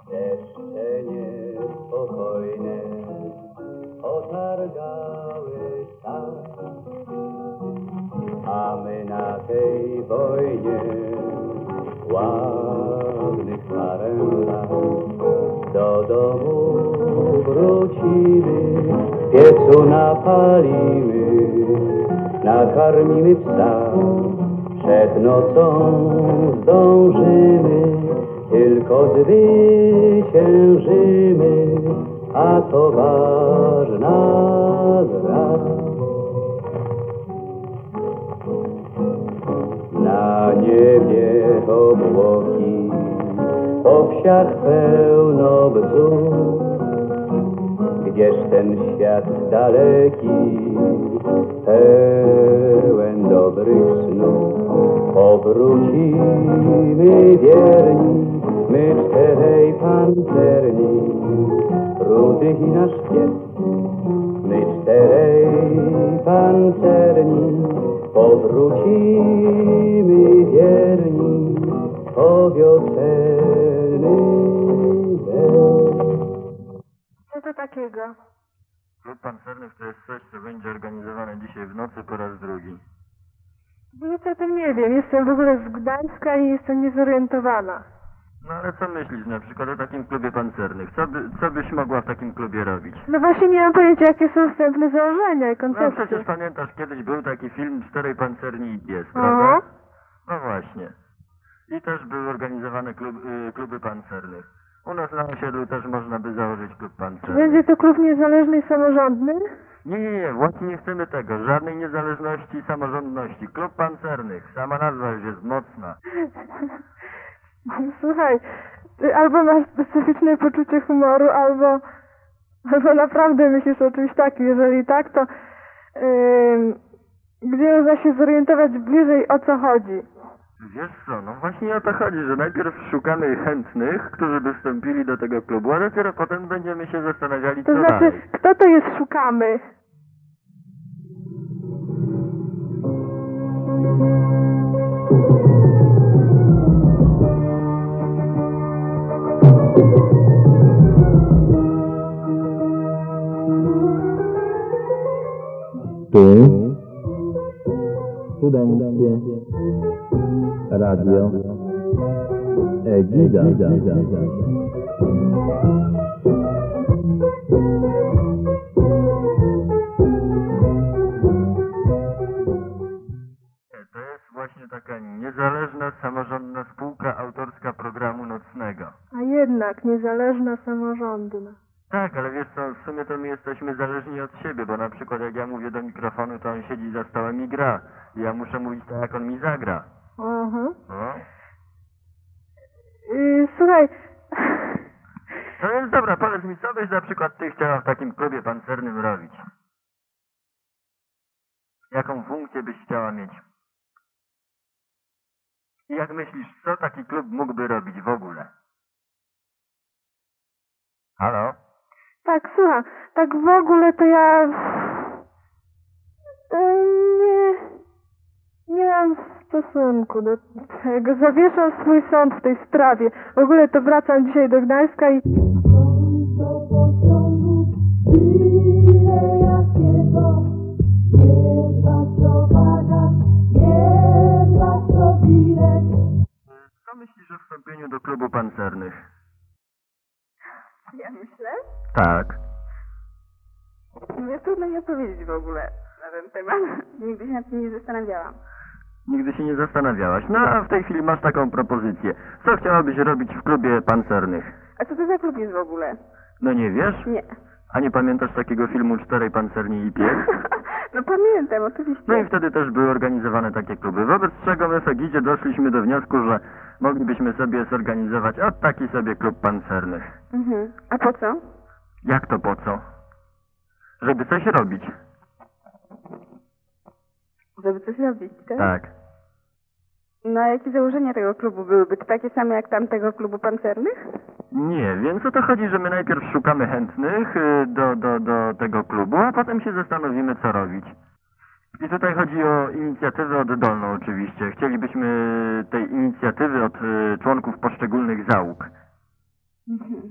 Jeszcze niespokojne otargały stan, a my na tej wojnie ładnych parę lat do domu wrócimy, w piecu napalimy, nakarmimy psa, przed nocą zdążymy, tylko zwyciężymy, a to ważna gra. Na niebie obłoki, po wsiach pełno bzów, gdzież ten świat daleki, pełen dobrych snów. Powrócimy wierni, my czterej pancerni, rudych i nasz pies. My czterej pancerni, powrócimy wierni, po wiosenny dzień. Co to takiego? Klub Pancernych to jest coś, co będzie organizowane dzisiaj w nocy po raz drugi. Nic o tym nie wiem. Jestem w ogóle z Gdańska i jestem niezorientowana. No ale co myślisz na przykład o takim klubie pancernych? Co byś mogła w takim klubie robić? No właśnie nie mam pojęcia, jakie są wstępne założenia i No koncepcje. przecież pamiętasz, kiedyś był taki film Czterej Pancerni i Pies, prawda? No właśnie. I też były organizowane kluby pancernych. U nas na osiedlu też można by założyć klub pancerny. Będzie to klub niezależny i samorządny? Nie, właśnie nie chcemy tego. Żadnej niezależności i samorządności. Klub pancernych. Sama nazwa już jest mocna. Słuchaj, ty albo masz specyficzne poczucie humoru, albo naprawdę myślisz o czymś takim. Jeżeli tak, to gdzie można się zorientować bliżej, o co chodzi? Wiesz co, no właśnie o to chodzi, że najpierw szukamy chętnych, którzy by wstąpili do tego klubu, a dopiero potem będziemy się zastanawiali, co To znaczy, dalej. kto to jest szukamy? Tu Studenckie Radio Egida. To jest właśnie taka niezależna, samorządna spółka autorska programu nocnego. A jednak niezależna, samorządna. Tak, ale wiesz co, w sumie to my jesteśmy zależni od siebie, bo na przykład jak ja mówię do mikrofonu, to on siedzi za stołem i gra. I ja muszę mówić tak, jak on mi zagra. Mhm. No. Słuchaj, No więc dobra, powiedz mi, co byś na przykład ty chciała w takim klubie pancernym robić? Jaką funkcję byś chciała mieć? I jak myślisz, co taki klub mógłby robić w ogóle? Halo? tak, słucham, tak w ogóle to ja nie mam stosunku do tego. Zawieszam swój sąd w tej sprawie. W ogóle to wracam dzisiaj do Gdańska i... Co myślisz o wstąpieniu do klubu pancernych? Ja myślę? Tak. Mnie trudno nie odpowiedzieć w ogóle na ten temat. Nigdy się nad tym nie zastanawiałam. Nigdy się nie zastanawiałaś. No a w tej chwili masz taką propozycję. Co chciałabyś robić w klubie pancernych? A co to za klub jest w ogóle? No nie wiesz? Nie. A nie pamiętasz takiego filmu Czterej Pancerni i Pies? No pamiętam, oczywiście. No i wtedy też były organizowane takie kluby. Wobec czego my w Egidzie doszliśmy do wniosku, że moglibyśmy sobie zorganizować taki sobie klub pancernych. Mhm. A po co? Jak to po co? Żeby coś robić. Żeby coś robić, tak? Tak. No a jakie założenia tego klubu byłyby? To takie same jak tamtego klubu pancernych? Nie, więc o to chodzi, że my najpierw szukamy chętnych do tego klubu, a potem się zastanowimy, co robić. I tutaj chodzi o inicjatywę oddolną oczywiście. Chcielibyśmy tej inicjatywy od członków poszczególnych załóg. Mhm.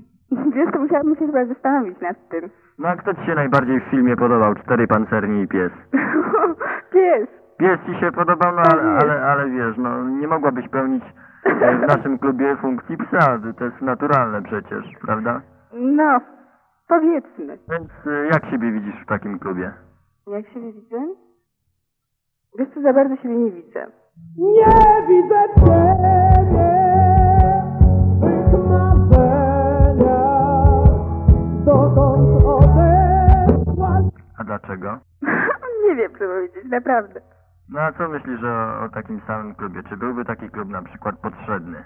wiesz, to musiałabym się chyba zastanowić nad tym. No a kto ci się najbardziej w filmie podobał? 4 pancerni i pies. Pies. Pies ci się podobał, no ale wiesz, no nie mogłabyś pełnić w naszym klubie funkcji psa. To jest naturalne przecież, prawda? No, powiedzmy. Więc jak siebie widzisz w takim klubie? Jak siebie widzę? Wiesz co, za bardzo siebie nie widzę. Nie widzę ciebie w tych marzeniach, dokąd odeszłaś. A dlaczego? Nie wiem, co powiedzieć, naprawdę. No a co myślisz o takim samym klubie? Czy byłby taki klub na przykład potrzebny?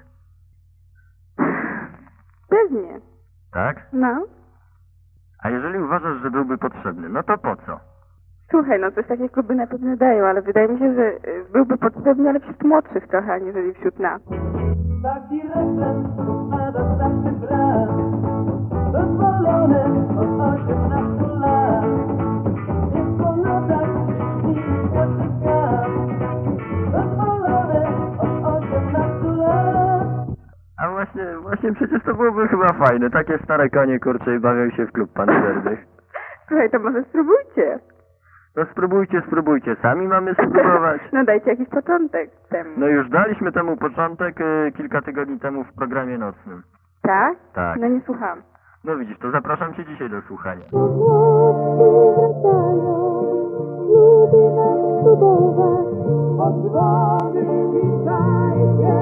Pewnie. Tak? No. A jeżeli uważasz, że byłby potrzebny, no to po co? Słuchaj, no coś takie kluby na pewno dają, ale wydaje mi się, że byłby potrzebny, ale wśród młodszych trochę, aniżeli wśród nas. Taki refren spada zawsze brak, dozwolone od 18 lat. Jest po nocach śni każdy świat, dozwolone od 18 lat. A właśnie przecież to byłoby chyba fajne. Takie stare konie, kurcze, i bawią się w klub pancernych. Słuchaj, to może spróbujcie. No spróbujcie. Sami mamy spróbować. No dajcie jakiś początek temu. No już daliśmy temu początek kilka tygodni temu w programie nocnym. Tak? Tak. No nie słucham. No widzisz, to zapraszam cię dzisiaj do słuchania. Odzwony witajcie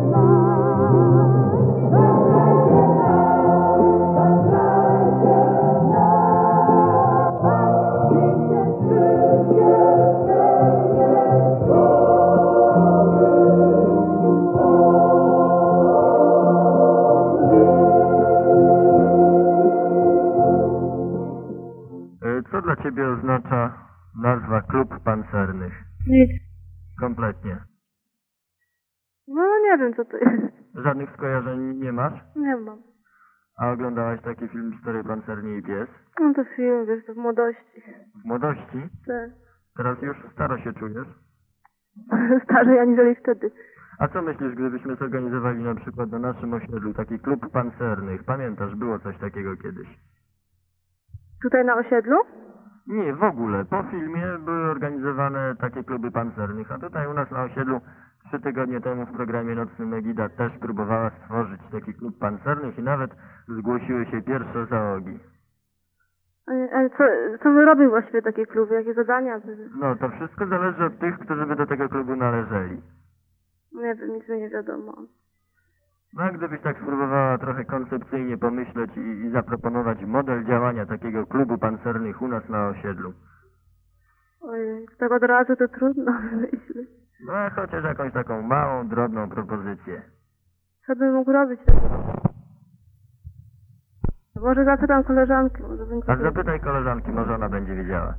Co dla ciebie oznacza nazwa Klub Pancernych? Nic. Kompletnie. No nie wiem, co to jest. Żadnych skojarzeń nie masz? Nie mam. A oglądałaś taki film 4 pancerni i pies? No to film, wiesz, to w młodości. W młodości? Tak. Teraz już staro się czujesz? Starzej aniżeli wtedy. A co myślisz, gdybyśmy zorganizowali na przykład na naszym osiedlu taki klub pancernych? Pamiętasz, było coś takiego kiedyś? Tutaj na osiedlu? Nie, w ogóle. Po filmie były organizowane takie kluby pancernych, a tutaj u nas na osiedlu 3 tygodnie temu w programie nocnym Egida też próbowała stworzyć taki klub pancernych i nawet zgłosiły się pierwsze załogi. Ale co wy robią właściwie takie kluby? Jakie zadania? No, to wszystko zależy od tych, którzy by do tego klubu należeli. Nie wiem, nic mi nie wiadomo. No, a gdybyś tak spróbowała trochę koncepcyjnie pomyśleć i zaproponować model działania takiego klubu pancernych u nas na osiedlu. Ojej, tak od razu to trudno myśleć. No, a chociaż jakąś taką małą, drobną propozycję. Co bym mógł robić takiego? Może zapytam koleżanki, może będzie... A zapytaj koleżanki, może ona będzie wiedziała.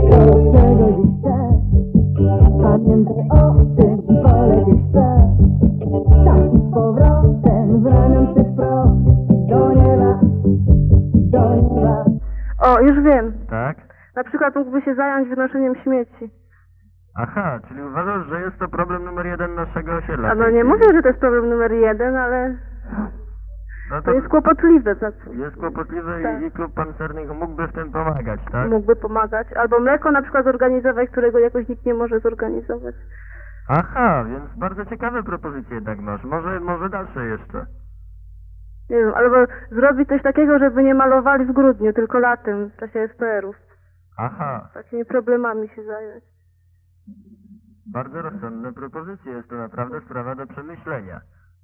Pamiętaj o tym, polecieć chcę. Tak z powrotem, z ramion swych wprost. Do nieba, do nieba. O, już wiem. Tak? Na przykład mógłby się zająć wynoszeniem śmieci. Aha, czyli uważasz, że jest to problem numer 1 naszego osiedla? A no nie mówię, że to jest problem numer 1, ale No to jest kłopotliwe za co. jest kłopotliwe Tak. i klub pancernych mógłby w tym pomagać, tak? Mógłby pomagać. Albo mleko na przykład zorganizować, którego jakoś nikt nie może zorganizować. Aha, więc bardzo ciekawe propozycje jednak masz. Może dalsze jeszcze. Nie wiem, albo zrobić coś takiego, żeby nie malowali w grudniu, tylko latem, w czasie SPR-ów. Aha, Takimi problemami się zająć. bardzo rozsądne propozycje. Jest to naprawdę sprawa do przemyślenia.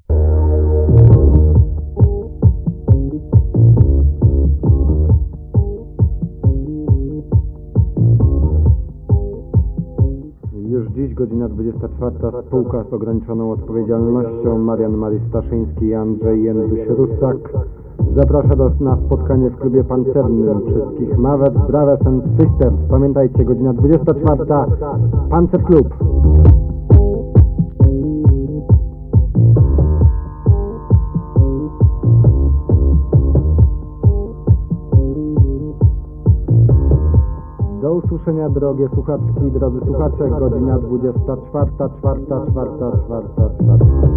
Już dziś godzina 24, spółka z ograniczoną odpowiedzialnością Marian Marii Staszyński i Andrzej Jędruś-Rusak zaprasza na spotkanie w klubie pancernym wszystkich Mawet Brothers and Sisters. Pamiętajcie, godzina 24, Pancer Klub. Do usłyszenia, drogie słuchaczki, drodzy słuchacze, godzina 24, 4.